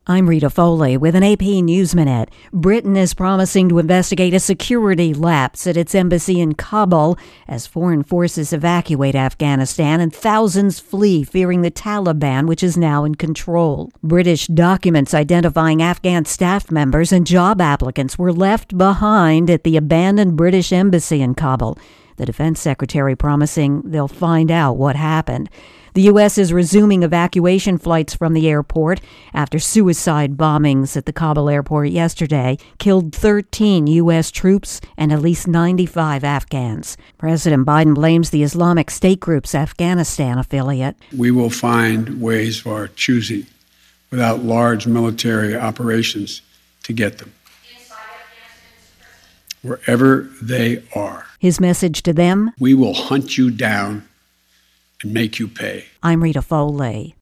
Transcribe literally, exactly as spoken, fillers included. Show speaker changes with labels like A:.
A: I'm Rita Foley with an A P News Minute. Britain is promising to investigate a security lapse at its embassy in Kabul as foreign forces evacuate Afghanistan and thousands flee, fearing the Taliban, which is now in control. British documents identifying Afghan staff members and job applicants were left behind at the abandoned British embassy in Kabul. The defense secretary promising they'll find out what happened. The U S is resuming evacuation flights from the airport after suicide bombings at the Kabul airport yesterday killed thirteen U S troops and at least ninety-five Afghans. President Biden blames the Islamic State group's Afghanistan affiliate.
B: We will find ways of our choosing without large military operations to get them, wherever they are.
A: His message to them:
B: we will hunt you down and make you pay.
A: I'm Rita Foley.